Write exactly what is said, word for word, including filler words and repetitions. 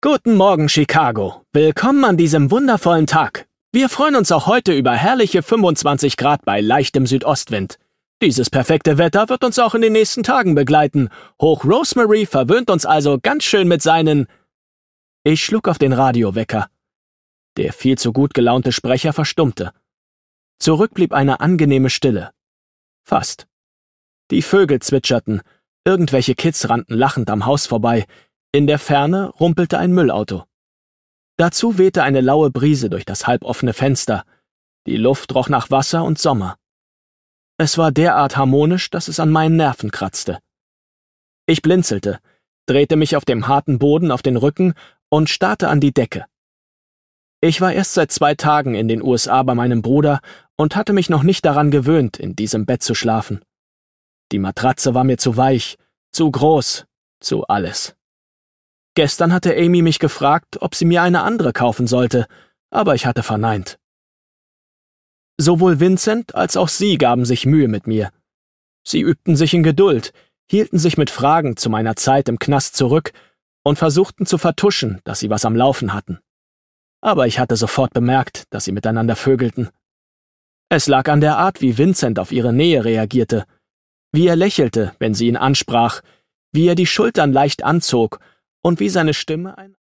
Guten Morgen, Chicago. Willkommen an diesem wundervollen Tag. Wir freuen uns auch heute über herrliche fünfundzwanzig Grad bei leichtem Südostwind. Dieses perfekte Wetter wird uns auch in den nächsten Tagen begleiten. Hoch Rosemary verwöhnt uns also ganz schön mit seinen... Ich schlug auf den Radiowecker. Der viel zu gut gelaunte Sprecher verstummte. Zurück blieb eine angenehme Stille. Fast. Die Vögel zwitscherten, irgendwelche Kids rannten lachend am Haus vorbei, in der Ferne rumpelte ein Müllauto. Dazu wehte eine laue Brise durch das halboffene Fenster, die Luft roch nach Wasser und Sommer. Es war derart harmonisch, dass es an meinen Nerven kratzte. Ich blinzelte, drehte mich auf dem harten Boden auf den Rücken und starrte an die Decke. Ich war erst seit zwei Tagen in den U S A bei meinem Bruder und hatte mich noch nicht daran gewöhnt, in diesem Bett zu schlafen. Die Matratze war mir zu weich, zu groß, zu alles. Gestern hatte Amy mich gefragt, ob sie mir eine andere kaufen sollte, aber ich hatte verneint. Sowohl Vincent als auch sie gaben sich Mühe mit mir. Sie übten sich in Geduld, hielten sich mit Fragen zu meiner Zeit im Knast zurück und versuchten zu vertuschen, dass sie was am Laufen hatten. Aber ich hatte sofort bemerkt, dass sie miteinander vögelten. Es lag an der Art, wie Vincent auf ihre Nähe reagierte, wie er lächelte, wenn sie ihn ansprach, wie er die Schultern leicht anzog und wie seine Stimme ein